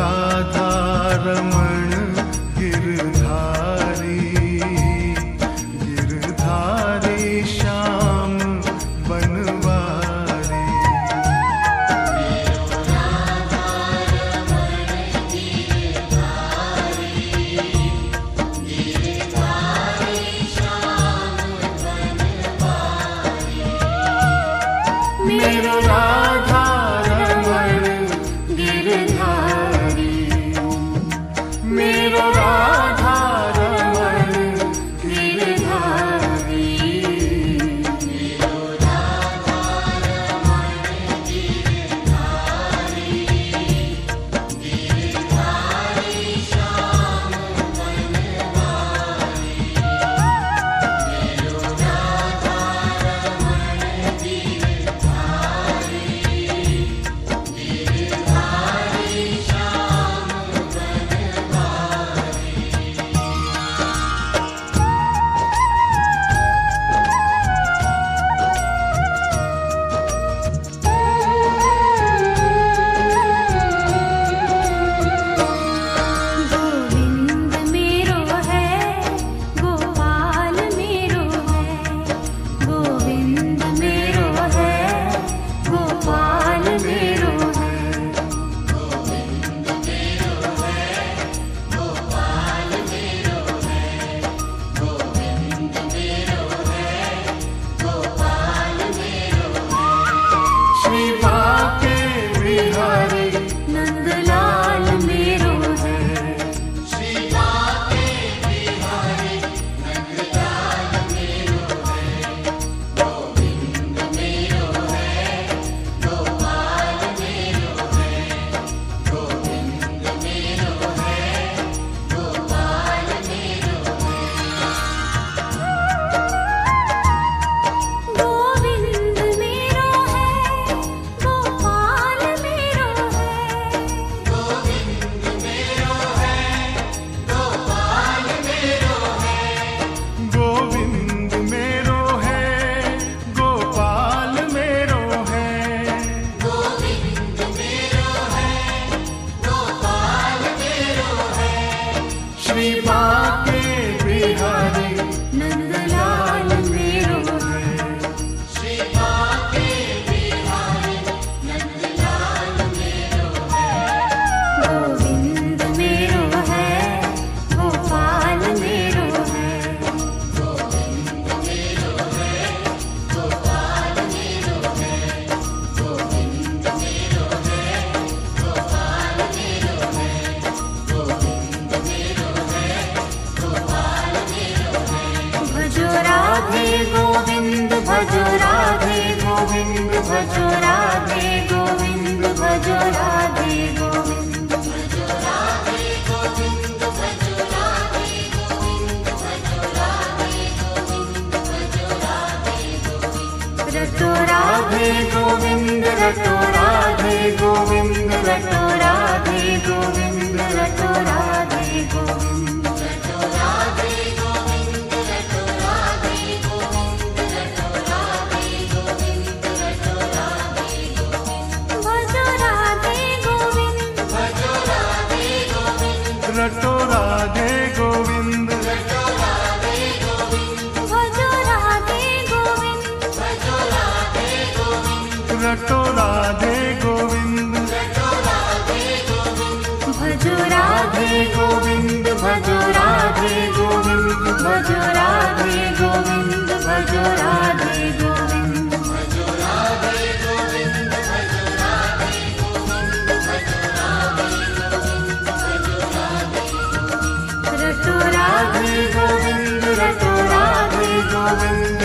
राधा रमण गिरधारी, गिरधारी श्याम बनवारी। राधा रमण गिरधारी, गिरधारी श्याम बनवारी। मेरो राधा रमण गिरधारी, मेरो राधा रमण गिरधारी। मेरो राधा रमण गिरधारी, गिरधारी श्याम बनवारी। मेरो राधा रमण गिरधारी, गिरधारी श्याम बनवारी। गोविंद मेरो है, गोपाल मेरो है। गोविंद मेरो है, गोपाल मेरो है। गोविंद मेरो है, गोपाल मेरो है। गोविंद मेरो है, गोपाल मेरो है। श्री बाके बिहारी नंदलाल मेरो है। श्री बाके बिहारी नंदलाल मेरो है। गोविंद मेरो है, गोपाल मेरो है। गोविंद मेरो है, गोपाल मेरो है। गोविंद मेरो है, गोपाल मेरो है। गोविंद मेरो है, गोपाल मेरो है। गोविंद मेरो है, गोपाल मेरो है। गोविंद मेरो है, गोपाल मेरो है। श्री बाके बिहारी नंदलाल मेरो है। श्री बाके बिहारी नंदलाल मेरो है। गोविंद मेरो है, गोपाल मेरो है। गोविंद मेरो है, गोपाल मेरो है। गोविंद मेरो है, गोपाल मेरो है। गोविंद मेरो है, गोपाल मेरो है। भजो राधे गोविंद, भजो राधे गोविंद, भजो राधे गोविंद, भजो राधे गोविंद। भजो राधे गोविंद, भजो राधे गोविंद, भजो राधे गोविंद, भजो राधे गोविंद। रटो राधे गोविंद, रटो राधे गोविंद, रटो राधे गोविंद, रटो राधे गोविंद। रटो राधे गोविंद, रटो राधे गोविंद, रटो राधे गोविंद, रटो राधे गोविंद। भजो राधे गोविंद, भजो राधे गोविंद, रटो राधे गोविंद, रटो राधे गोविंद। भजो राधे गोविंद, भजो राधे गोविंद, रटो राधे गोविंद, रटो राधे गोविंद। भजो राधे गोविंद, भजो राधे गोविंद, भजो राधे गोविंद, भजो राधे गोविंद। भजो राधे गोविंद, भजो राधे गोविंद, भजो राधे गोविंद, भजो राधे गोविंद। रटो राधे गोविंद, रटो राधे गोविंद,